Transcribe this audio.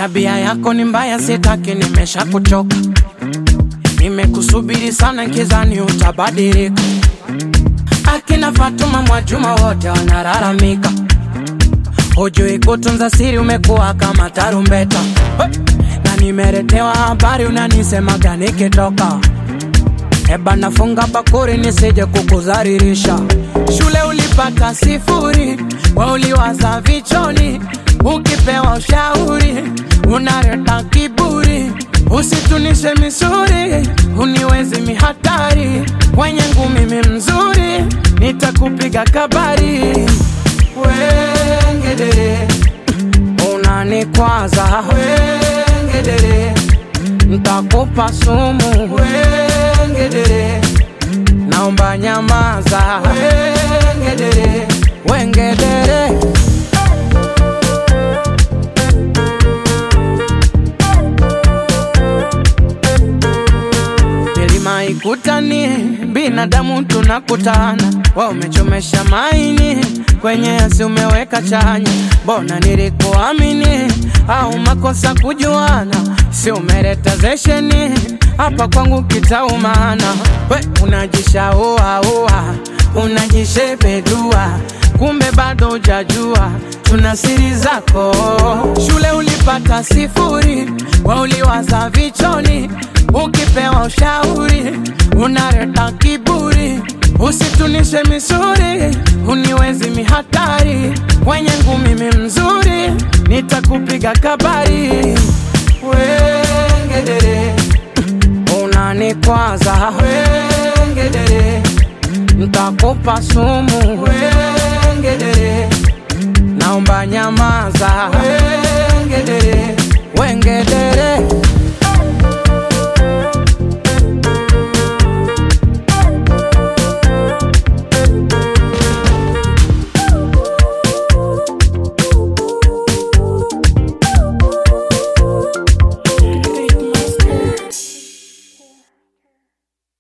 tabia yako ni mbaya, sitaki, nimesha kuchoka. Nimekusubiri sana kizani utabadilika. Akina Fatuma Mwajuma wote wanalalamika. Hujui kutunza siri, umekuwa kama tarumbeta. Na nimeletewa habari unanisema gani kitoka. Eba nafunga bakuri nisije kukuzaririsha. Shule ulipata 0, wewe uliwaza vichoni. Ukipewa ushauri unaleta kiburi. Usitunishe misuri, uniwezi mihatari. Kwenye ngumi mimi mzuri, nitakupiga kabari. Wengedere unanikwaza, wengedere nitakupa sumu. Wengedere naomba nyamaza. Wengedere, wengedere. Milima ikutani, binadamu tunakutana. Wewe umechomesha maini, kwenye yasi umeweka chanya. Mbona nilikuamini, au makosa kujuana. Si umeleta zesheni, hapa kwangu kitaumana. We unajishaua, unajishepedua. Kumbe bado hujajua, tuna siri zako. Shule ulipata 0, wewe uliwaza vichoni. Ukipewa ushauri unaleta kiburi. Usitunishe misuri, uniwezi mihatari. Kwenye ngumi mimi mzuri, nitakupiga kabari. Wengedere unanikwaza, wengedere nitakupa sumu. Wengedere naomba nyamaza. Wengedere, wengedere.